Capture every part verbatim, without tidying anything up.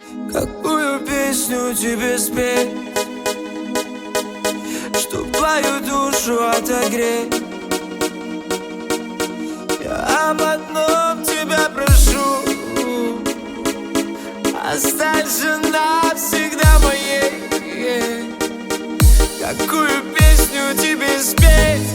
Какую песню тебе спеть, чтоб твою душу отогреть? Я об одном тебя прошу: останься навсегда моей. Какую песню тебе спеть,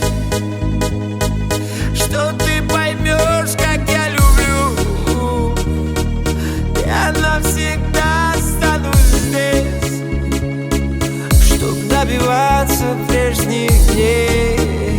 что ты поймешь, как я люблю? Я навсегда останусь здесь, чтоб добиваться прежних дней.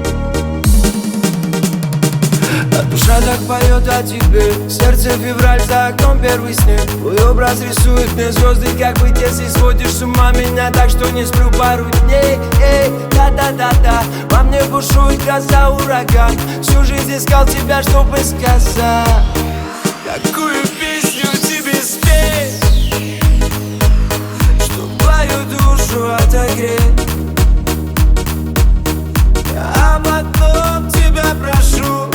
А душа так поет о тебе, сердце февраль, за окном первый снег. Твой образ рисует мне звезды, как быть, если сводишь с ума меня так, что не сплю пару дней. Эй, да-да-да-да, во мне бушует гроза, ураган. Всю жизнь искал тебя, чтобы сказать. Какую песню тебе спеть, чтоб твою душу отогреть? Я об одном тебя прошу: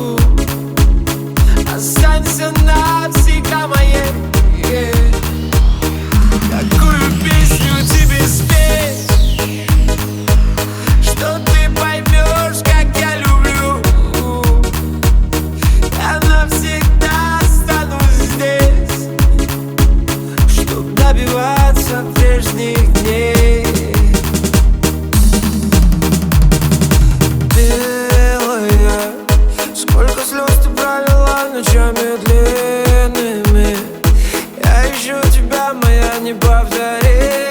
останься навсегда моей. Какую песню тебе спеть, что ты поймешь, как я люблю? Я навсегда останусь здесь, чтоб добиваться прежних дней. Белая, сколько слез ты пролила ночами длинными. Я ищу тебя, моя неповторимая.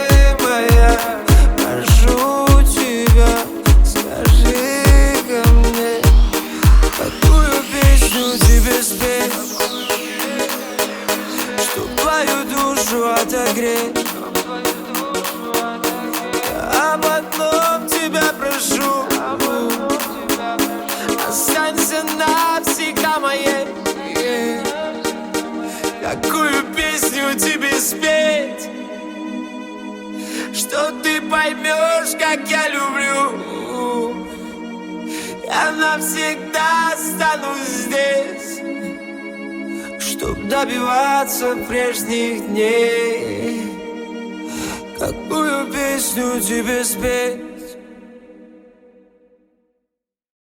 Прошу тебя, скажи ко мне, какую песню тебе спеть, чтоб твою душу отогреть? Я об одном тебя прошу: останься навсегда моей. Какую песню тебе спеть, что ты поймешь, как я люблю? Я навсегда останусь здесь, чтоб добиваться прежних дней. Какую песню тебе спеть,